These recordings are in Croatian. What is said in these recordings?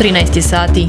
13 sati.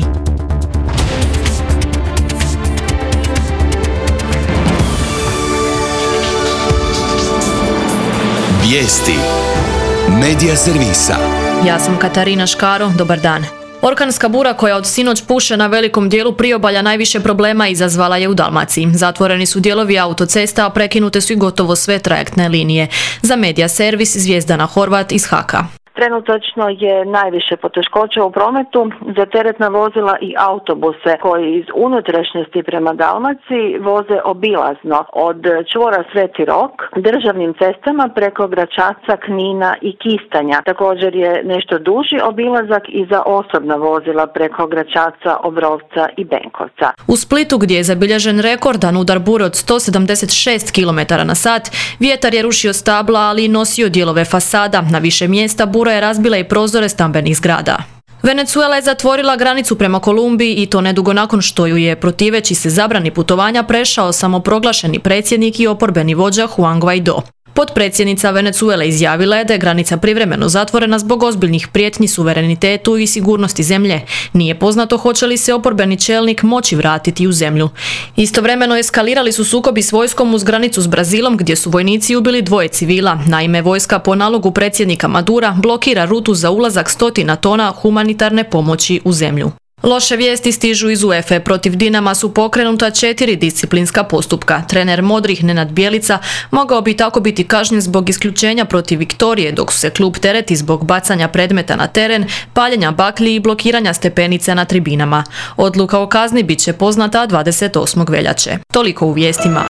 Vijesti Medija servisa. Ja sam Katarina Škaro, dobar dan. Orkanska bura koja od sinoć puše na velikom dijelu priobalja najviše problema izazvala je u Dalmaciji. Zatvoreni su dijelovi autocesta, a prekinute su i gotovo sve trajektne linije. Za Medija servis Zvjezdana Horvat iz HAK-a. Trenutačno je najviše poteškoća u prometu za teretna vozila i autobuse koji iz unutrašnjosti prema Dalmaciji voze obilazno od čvora Sveti Rok, državnim cestama preko Gračaca, Knina i Kistanja. Također je nešto duži obilazak i za osobna vozila preko Gračaca, Obrovca i Benkovca. U Splitu, gdje je zabilježen rekordan udar bure od 176 km/h, vjetar je rušio stabla, ali i nosio dijelove fasada. Na više mjesta bura je razbila i prozore stambenih zgrada. Venezuela je zatvorila granicu prema Kolumbiji i to nedugo nakon što ju je, protiveći se zabrani putovanja, prešao samoproglašeni predsjednik i oporbeni vođa Juan Guaidó. Potpredsjednica Venezuele izjavila je da je granica privremeno zatvorena zbog ozbiljnih prijetnji suverenitetu i sigurnosti zemlje. Nije poznato hoće li se oporbeni čelnik moći vratiti u zemlju. Istovremeno eskalirali su sukobi s vojskom uz granicu s Brazilom, gdje su vojnici ubili 2 civila. Naime, vojska po nalogu predsjednika Madura blokira rutu za ulazak 100 tona humanitarne pomoći u zemlju. Loše vijesti stižu iz UEFA. Protiv Dinama su pokrenuta 4 disciplinska postupka. Trener modrih Nenad Bjelica mogao bi tako biti kažnjen zbog isključenja protiv Viktorije, dok se klub tereti zbog bacanja predmeta na teren, paljenja baklji i blokiranja stepenice na tribinama. Odluka o kazni bit će poznata 28. veljače. Toliko u vijestima.